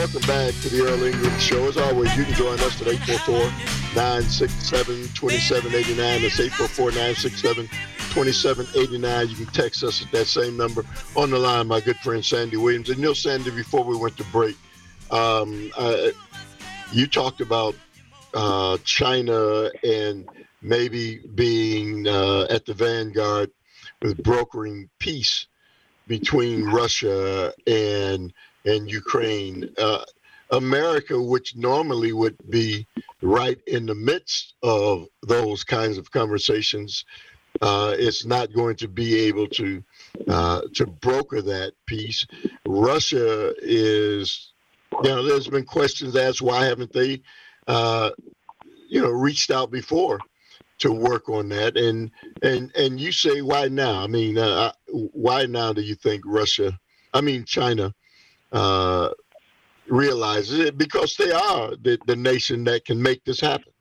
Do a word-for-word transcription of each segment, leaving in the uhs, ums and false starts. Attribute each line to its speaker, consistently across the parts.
Speaker 1: welcome back to the Earl Ingram Show. As always, you can join us at eight four four, nine six seven, two seven eight nine. That's eight four four, nine six seven, two seven eight nine. You can text us at that same number. On the line, my good friend Sandy Williams. And you know, Sandy, before we went to break, um, uh, you talked about uh, China and maybe being uh, at the vanguard with brokering peace between Russia and and Ukraine. Uh, America, which normally would be right in the midst of those kinds of conversations, uh, is not going to be able to uh, to broker that peace. Russia is, you know, there's been questions asked, why haven't they, uh, you know, reached out before to work on that? And and and you say, why now? I mean, uh, why now do you think Russia, I mean, China, uh, realizes it? Because they are the, the nation that can make this happen.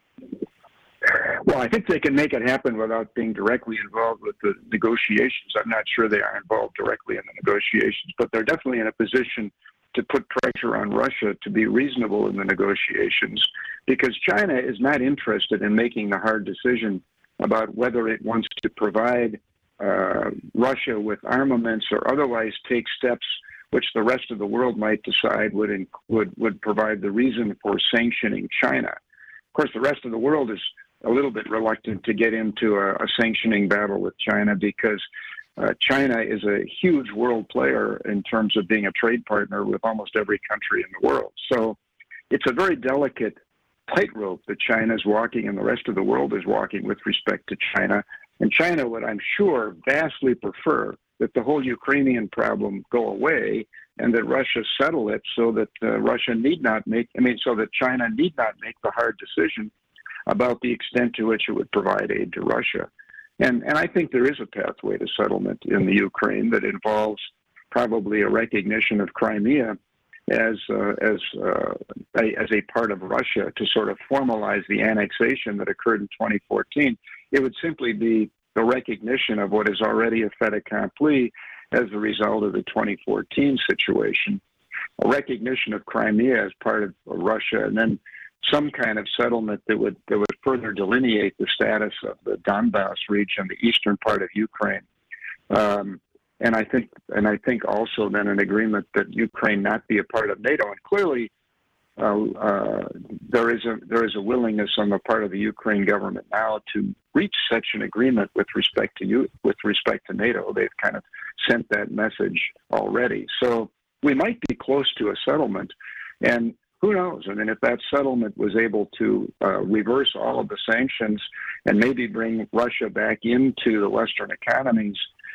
Speaker 2: Well, I think they can make it happen without being directly involved with the negotiations. I'm not sure they are involved directly in the negotiations, but they're definitely in a position to put pressure on Russia to be reasonable in the negotiations, because China is not interested in making the hard decision about whether it wants to provide uh, Russia with armaments or otherwise take steps which the rest of the world might decide would would would provide the reason for sanctioning China. Of course, the rest of the world is a little bit reluctant to get into a, a sanctioning battle with China, because uh, China is a huge world player in terms of being a trade partner with almost every country in the world. So it's a very delicate tightrope that China is walking and the rest of the world is walking with respect to China. And China would, I'm sure, vastly prefer that the whole Ukrainian problem go away and that Russia settle it, so that uh, Russia need not make, I mean, so that China need not make the hard decision about the extent to which it would provide aid to Russia. And and I think there is a pathway to settlement in the Ukraine that involves probably a recognition of Crimea as uh, as uh, a, as a part of Russia, to sort of formalize the annexation that occurred in twenty fourteen. It would simply be the recognition of what is already a fait accompli as a result of the twenty fourteen situation, a recognition of Crimea as part of Russia, and then some kind of settlement that would that would further delineate the status of the Donbass region, the eastern part of Ukraine. Um, and I think, and I think also then an agreement that Ukraine not be a part of NATO. And clearly, uh, uh, there is a there is a willingness on the part of the Ukraine government now to reach such an agreement with respect to you, with respect to NATO. They've kind of sent that message already. So we might be close to a settlement, and who knows? I mean, if that settlement was able to uh, reverse all of the sanctions and maybe bring Russia back into the Western economies,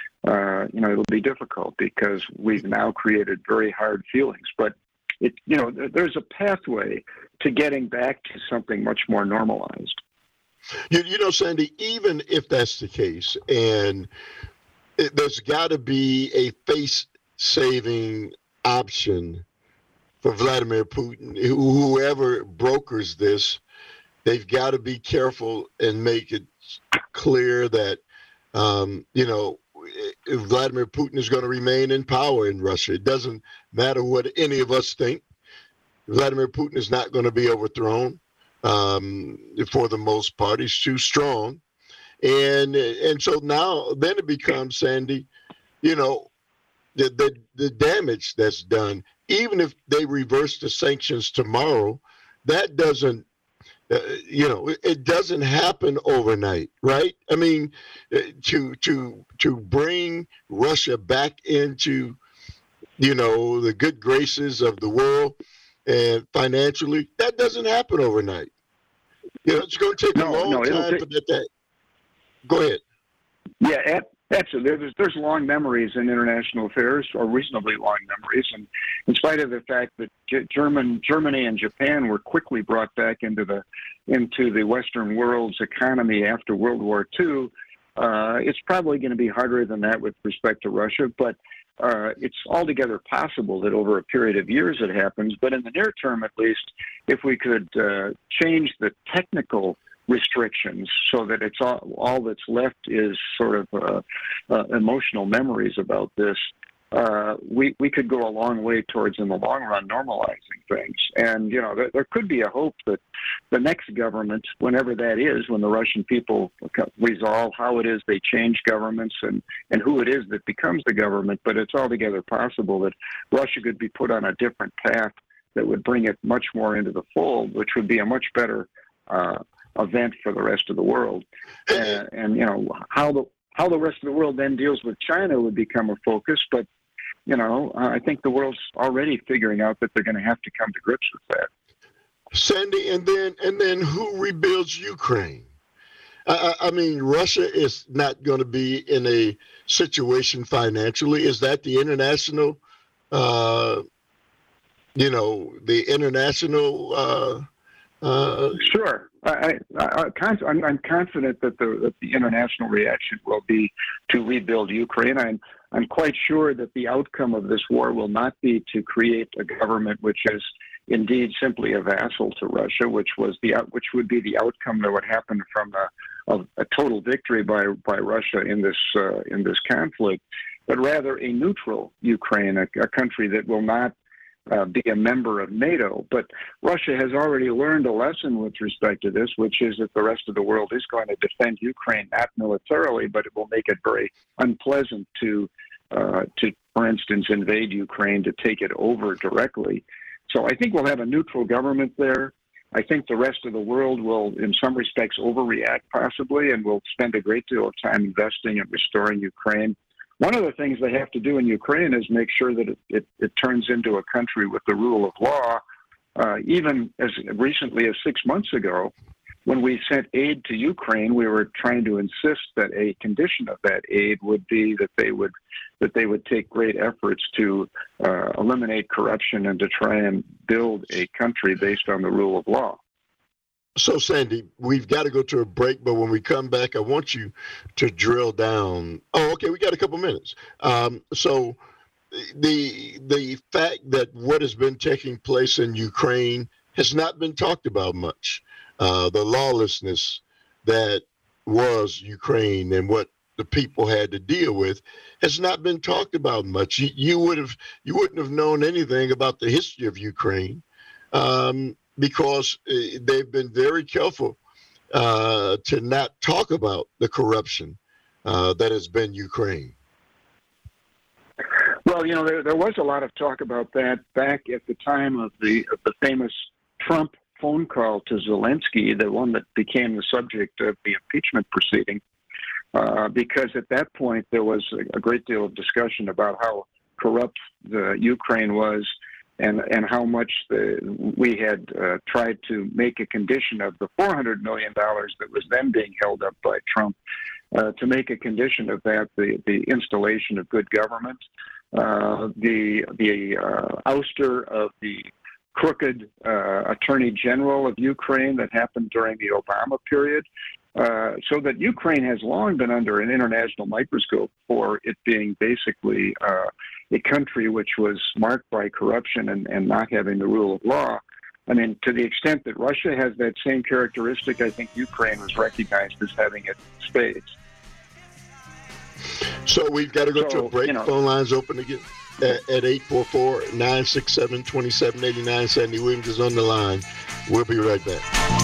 Speaker 2: uh, you know, it'll be difficult because we've now created very hard feelings. But it, you know, there's a pathway to getting back to something much more normalized.
Speaker 1: You, you know, Sandy, even if that's the case, and it, there's got to be a face-saving option for Vladimir Putin, whoever brokers this, they've got to be careful and make it clear that, um, you know, Vladimir Putin is going to remain in power in Russia. It doesn't matter what any of us think. Vladimir Putin is not going to be overthrown um, for the most part. He's too strong. And and so now then it becomes, Sandy, you know, the the, the damage that's done. Even if they reverse the sanctions tomorrow, that doesn't, uh, you know, it, it doesn't happen overnight, right? I mean, uh, to to to bring Russia back into, you know, the good graces of the world and financially, that doesn't happen overnight. You know, it's going to take
Speaker 2: no,
Speaker 1: a long
Speaker 2: no,
Speaker 1: time
Speaker 2: take...
Speaker 1: for that, that. Go ahead.
Speaker 2: Yeah, at, absolutely. There's, there's long memories in international affairs, or reasonably long memories, and in spite of the fact that G- German, Germany and Japan were quickly brought back into the into the Western world's economy after World War Two, uh, it's probably going to be harder than that with respect to Russia. But uh, it's altogether possible that over a period of years it happens. But in the near term, at least, if we could uh, change the technical restrictions so that it's all, all that's left is sort of uh, uh, emotional memories about this, uh, we we could go a long way towards, in the long run, normalizing things. And you know, there, there could be a hope that the next government, whenever that is, when the Russian people resolve how it is they change governments and and who it is that becomes the government, but it's altogether possible that Russia could be put on a different path that would bring it much more into the fold, which would be a much better uh, event for the rest of the world. Uh, and you know, how the how the rest of the world then deals with China would become a focus, but you know, uh, I think the world's already figuring out that they're going to have to come to grips with that.
Speaker 1: Sandy, and then and then who rebuilds Ukraine? I, I mean, Russia is not going to be in a situation financially. Is that the international, uh, you know, the international? Uh, uh,
Speaker 2: sure. I, I, I, I'm, I'm confident that the, that the international reaction will be to rebuild Ukraine. I'm, I'm quite sure that the outcome of this war will not be to create a government which is indeed simply a vassal to Russia, which was the which would be the outcome that would happen from a, a, a total victory by by Russia in this uh, in this conflict, but rather a neutral Ukraine, a, a country that will not Uh, be a member of NATO. But Russia has already learned a lesson with respect to this, which is that the rest of the world is going to defend Ukraine, not militarily, but it will make it very unpleasant to, uh, to, for instance, invade Ukraine, to take it over directly. So I think we'll have a neutral government there. I think the rest of the world will, in some respects, overreact possibly, and will spend a great deal of time investing in restoring Ukraine. One of the things they have to do in Ukraine is make sure that it, it, it turns into a country with the rule of law. Uh, even as recently as six months ago, when we sent aid to Ukraine, we were trying to insist that a condition of that aid would be that they would that they would take great efforts to uh, eliminate corruption and to try and build a country based on the rule of law.
Speaker 1: So, Sandy, we've got to go to a break, but when we come back, I want you to drill down. Oh, okay, we got a couple minutes. Um, so the the fact that what has been taking place in Ukraine has not been talked about much. Uh, the lawlessness that was Ukraine and what the people had to deal with has not been talked about much. You, you would have you wouldn't have known anything about the history of Ukraine. Um, because they've been very careful uh, to not talk about the corruption uh, that has been Ukraine.
Speaker 2: Well, you know, there, there was a lot of talk about that back at the time of the of the famous Trump phone call to Zelensky, the one that became the subject of the impeachment proceeding, uh, because at that point there was a, a great deal of discussion about how corrupt the Ukraine was, and and how much the, we had uh, tried to make a condition of the four hundred million dollars that was then being held up by Trump, uh, to make a condition of that the, the installation of good government, uh, the the uh, ouster of the crooked uh, Attorney General of Ukraine that happened during the Obama period, uh, so that Ukraine has long been under an international microscope for it being basically uh, a country which was marked by corruption and, and not having the rule of law. I mean, to the extent that Russia has that same characteristic, I think Ukraine was recognized as having it in spades.
Speaker 1: So we've got to go so, to a break. You know, phone lines open again at, at eight four four, nine six seven, two seven eight nine. Sandy Williams is on the line. We'll be right back.